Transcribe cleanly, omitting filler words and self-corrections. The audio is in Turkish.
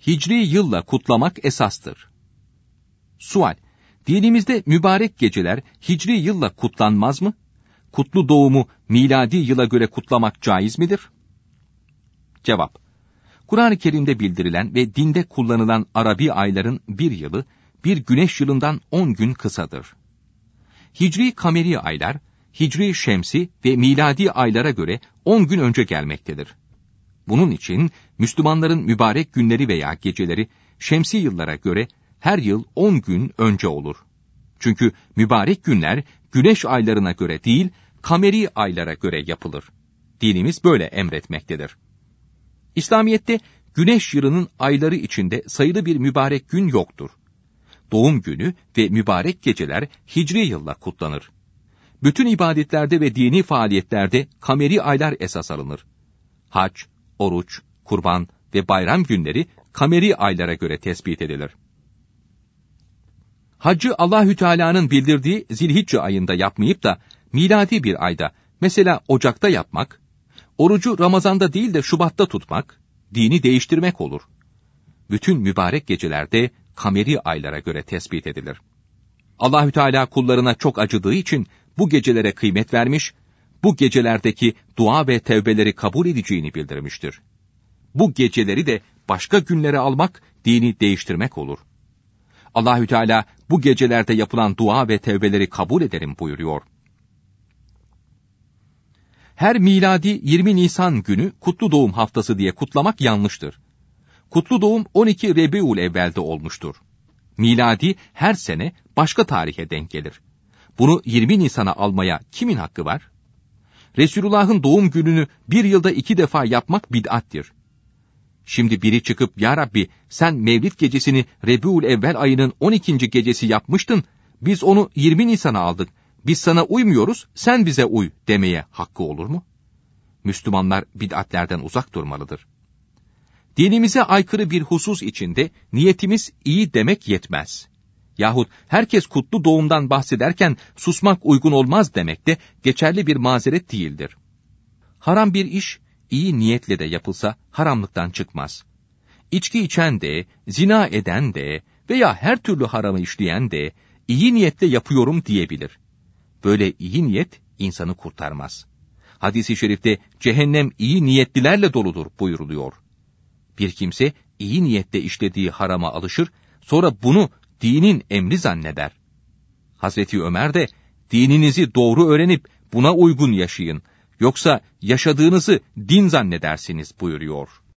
Hicri yılla kutlamak esastır. Sual: Dinimizde mübarek geceler hicri yılla kutlanmaz mı? Kutlu doğumu miladi yıla göre kutlamak caiz midir? Cevap: Kur'an-ı Kerim'de bildirilen ve dinde kullanılan Arabi ayların bir yılı, bir güneş yılından 10 gün kısadır. Hicri kameri aylar, hicri şemsi ve miladi aylara göre 10 gün önce gelmektedir. Bunun için Müslümanların mübarek günleri veya geceleri şemsi yıllara göre her yıl 10 gün önce olur. Çünkü mübarek günler güneş aylarına göre değil, kameri aylara göre yapılır. Dinimiz böyle emretmektedir. İslamiyet'te güneş yılının ayları içinde sayılı bir mübarek gün yoktur. Doğum günü ve mübarek geceler hicri yılla kutlanır. Bütün ibadetlerde ve dini faaliyetlerde kameri aylar esas alınır. Hac, oruç, kurban ve bayram günleri kameri aylara göre tespit edilir. Haccı Allahü Teala'nın bildirdiği Zilhicce ayında yapmayıp da miladi bir ayda, mesela Ocak'ta yapmak, orucu Ramazan'da değil de Şubat'ta tutmak, dini değiştirmek olur. Bütün mübarek gecelerde kameri aylara göre tespit edilir. Allahü Teala kullarına çok acıdığı için bu gecelere kıymet vermiş, bu gecelerdeki dua ve tevbeleri kabul edeceğini bildirmiştir. Bu geceleri de başka günlere almak, dini değiştirmek olur. Allahü Teala bu gecelerde yapılan dua ve tevbeleri kabul ederim buyuruyor. Her miladi 20 Nisan günü kutlu doğum haftası diye kutlamak yanlıştır. Kutlu doğum 12 Rebiülevvel'de olmuştur. Miladi her sene başka tarihe denk gelir. Bunu 20 Nisan'a almaya kimin hakkı var? Resulullah'ın doğum gününü bir yılda 2 defa yapmak bid'attir. Şimdi biri çıkıp, "Ya Rabbi, sen Mevlid gecesini Rebiülevvel ayının 12. gecesi yapmıştın, biz onu 20 Nisan'a aldık, biz sana uymuyoruz, sen bize uy" demeye hakkı olur mu? Müslümanlar bid'atlerden uzak durmalıdır. Dinimize aykırı bir husus içinde niyetimiz iyi demek yetmez. Yahut herkes kutlu doğumdan bahsederken susmak uygun olmaz demek de geçerli bir mazeret değildir. Haram bir iş, iyi niyetle de yapılsa haramlıktan çıkmaz. İçki içen de, zina eden de veya her türlü haramı işleyen de iyi niyetle yapıyorum diyebilir. Böyle iyi niyet insanı kurtarmaz. Hadis-i şerifte cehennem iyi niyetlilerle doludur buyuruluyor. Bir kimse iyi niyetle işlediği harama alışır, sonra bunu dinin emri zanneder. Hazreti Ömer de, dininizi doğru öğrenip buna uygun yaşayın, yoksa yaşadığınızı din zannedersiniz buyuruyor.